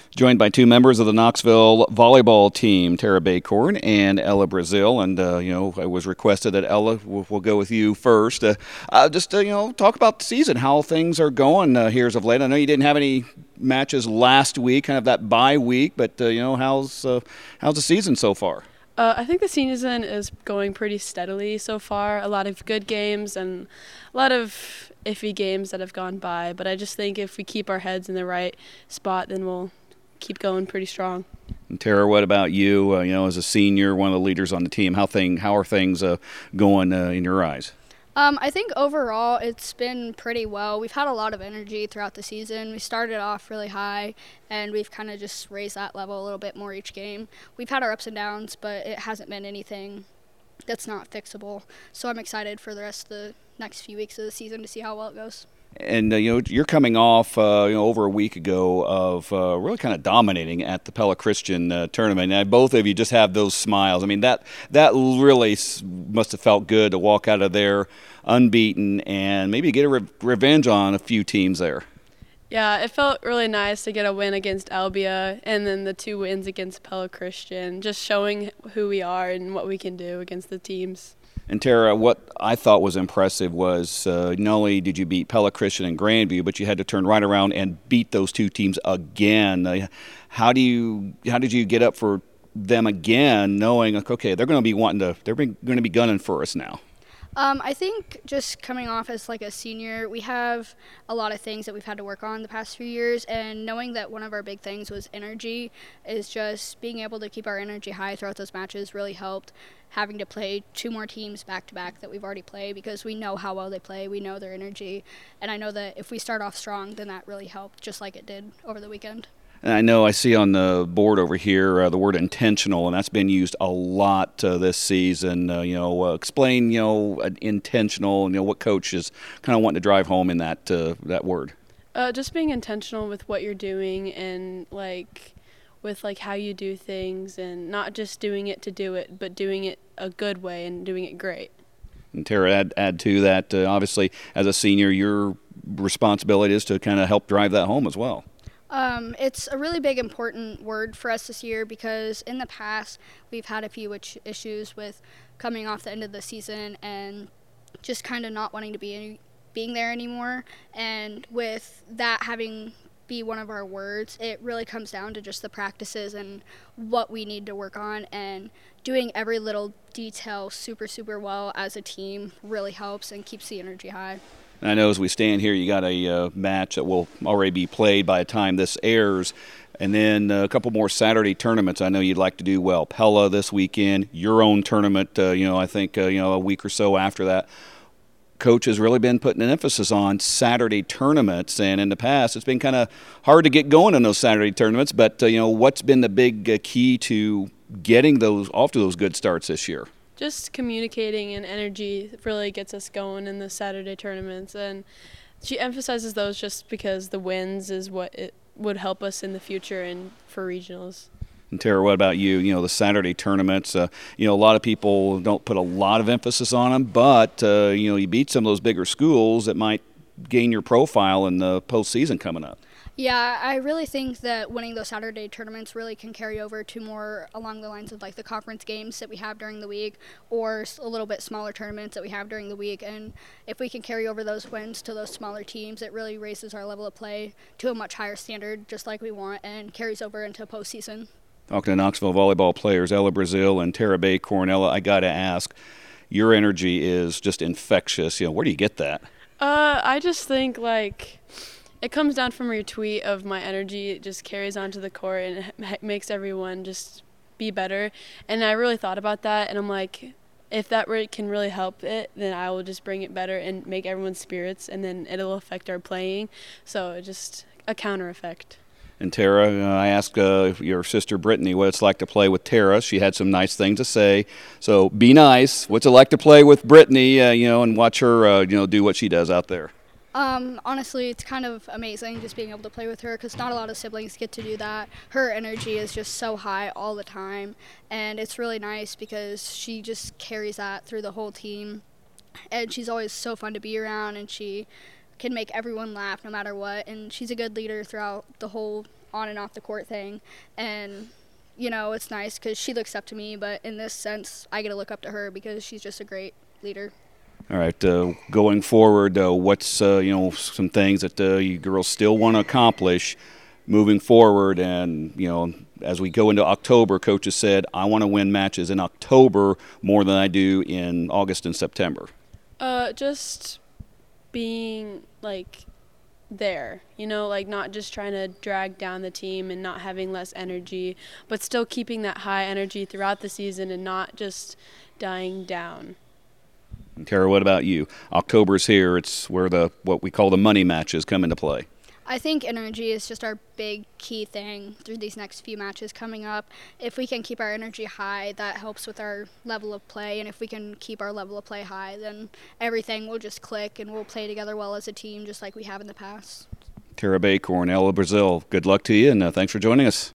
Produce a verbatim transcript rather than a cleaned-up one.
Joined by two members of the Knoxville volleyball team, Tara Baycorn and Ella Brazil. And, uh, you know, I was requested that Ella, we'll, we'll go with you first. Uh, uh, just, uh, you know, talk about the season, how things are going uh, here as of late. I know you didn't have any matches last week, kind of that bye week, but, uh, you know, how's, uh, how's the season so far? Uh, I think the season is going pretty steadily so far. A lot of good games and a lot of iffy games that have gone by. But I just think if we keep our heads in the right spot, then we'll keep going pretty strong. And Tara, what about you? Uh, you know, as a senior, one of the leaders on the team, how thing how are things uh, going uh, in your eyes? Um, I think overall it's been pretty well. We've had a lot of energy throughout the season. We started off really high, and we've kind of just raised that level a little bit more each game. We've had our ups and downs, but it hasn't been anything that's not fixable. So I'm excited for the rest of the next few weeks of the season to see how well it goes. And uh, you know, you're coming off uh, you know over a week ago of uh, really kind of dominating at the Pella Christian uh, tournament. And both of you just have those smiles. I mean, that that really must have felt good to walk out of there unbeaten and maybe get a re- revenge on a few teams there. Yeah, it felt really nice to get a win against Albia and then the two wins against Pella Christian, just showing who we are and what we can do against the teams. And Tara, what I thought was impressive was uh, not only did you beat Pella Christian and Grandview, but you had to turn right around and beat those two teams again. Uh, how do you? How did you get up for them again, knowing like, okay, they're going to be wanting to, they're going to be gunning for us now? Um, I think just coming off as like a senior, we have a lot of things that we've had to work on the past few years, and knowing that one of our big things was energy is just being able to keep our energy high throughout those matches really helped. Having to play two more teams back-to-back that we've already played because we know how well they play, we know their energy, and I know that if we start off strong, then that really helped, just like it did over the weekend. And I know I see on the board over here uh, the word intentional, and that's been used a lot uh, this season. Uh, you know, uh, explain, you know, uh, intentional, you know, what coach is kind of wanting to drive home in that uh, that word. Uh, just being intentional with what you're doing and, like, with, like, how you do things and not just doing it to do it, but doing it a good way and doing it great. And Tara, add, add to that, uh, obviously, as a senior, your responsibility is to kind of help drive that home as well. Um, it's a really big, important word for us this year because in the past we've had a few issues with coming off the end of the season and just kind of not wanting to be any, being there anymore. And with that having be one of our words, it really comes down to just the practices and what we need to work on, and doing every little detail super, super well as a team really helps and keeps the energy high. And I know as we stand here, you got a uh, match that will already be played by the time this airs. And then uh, a couple more Saturday tournaments I know you'd like to do well. Pella this weekend, your own tournament, uh, you know, I think, uh, you know, a week or so after that. Coach has really been putting an emphasis on Saturday tournaments. And in the past, it's been kind of hard to get going in those Saturday tournaments. But, uh, you know, what's been the big uh, key to getting those off to those good starts this year? Just communicating and energy really gets us going in the Saturday tournaments, and she emphasizes those just because the wins is what it would help us in the future and for regionals. And Tara, what about you? You know, the Saturday tournaments, uh, you know, a lot of people don't put a lot of emphasis on them, but, uh, you know, you beat some of those bigger schools that might gain your profile in the postseason coming up. Yeah, I really think that winning those Saturday tournaments really can carry over to more along the lines of like the conference games that we have during the week or a little bit smaller tournaments that we have during the week. And if we can carry over those wins to those smaller teams, it really raises our level of play to a much higher standard, just like we want, and carries over into postseason. Talking to Knoxville volleyball players Ella Brazil and Tara Baycorn. Ella, I got to ask, your energy is just infectious. You know, where do you get that? Uh, I just think, like, it comes down from your tweet of my energy. It just carries onto the court and it makes everyone just be better. And I really thought about that, and I'm like, if that re- can really help it, then I will just bring it better and make everyone's spirits, and then it'll affect our playing. So it's just a counter effect. And Tara, uh, I asked uh, your sister Brittany what it's like to play with Tara. She had some nice things to say. So be nice. What's it like to play with Brittany, uh, you know, and watch her, uh, you know, do what she does out there? Um, honestly, it's kind of amazing just being able to play with her because not a lot of siblings get to do that. Her energy is just so high all the time, and it's really nice because she just carries that through the whole team, and she's always so fun to be around, and she can make everyone laugh no matter what, and she's a good leader throughout the whole on and off the court thing. And, you know, it's nice because she looks up to me, but in this sense, I get to look up to her because she's just a great leader. All right, uh, going forward, uh, what's, uh, you know, some things that uh, you girls still want to accomplish moving forward? And, you know, as we go into October, Coach has said, I want to win matches in October more than I do in August and September. Uh, just being, like, there, you know, like not just trying to drag down the team and not having less energy, but still keeping that high energy throughout the season and not just dying down. And Tara, what about you? October's here. It's where the what we call the money matches come into play. I think energy is just our big key thing through these next few matches coming up. If we can keep our energy high, that helps with our level of play. And if we can keep our level of play high, then everything will just click and we'll play together well as a team just like we have in the past. Tara Baker and Ella Brazil, good luck to you, and uh, thanks for joining us.